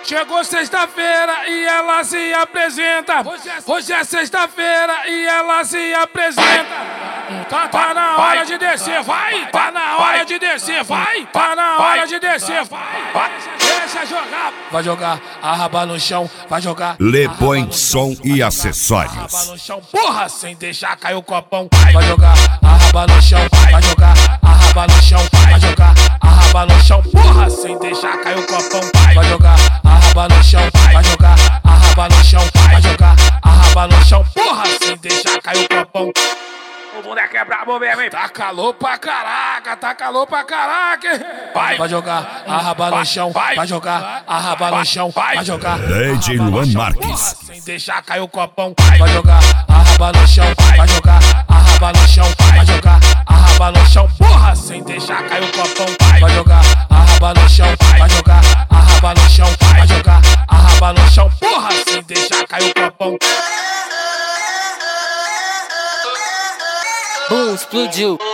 Chegou sexta-feira e ela se apresenta. Hoje é sexta-feira e ela se apresenta. Tá na hora de descer, vai. Tá na hora de descer, vai. Tá na hora de descer, vai. Deixa jogar. Vai jogar a raba no chão, vai jogar. Le Point Som e Acessórios. Raba no chão, porra, sem deixar cair o copão. Vai jogar a raba no chão, vai jogar a raba no chão, vai jogar a raba no chão, porra, sem deixar cair o copão. Vai jogar a raba no chão, vai jogar a raba no chão, vai jogar a raba no chão, porra, sem deixar cair o copão. O moleque é brabo mesmo, hein? Tá calor pra caraca, tá calor pra caraca. Vai jogar a raba no chão, vai jogar a raba no chão, vai jogar. DJ Luan Marques. Sem deixar cair o copão. Vai jogar a raba no chão, vai jogar a raba no chão, vai jogar a raba no chão, porra, sem deixar cair o copão. Vai jogar a raba no chão, vai jogar a raba no chão, vai jogar a raba no chão, porra, sem deixar cair o copão. Explodiu.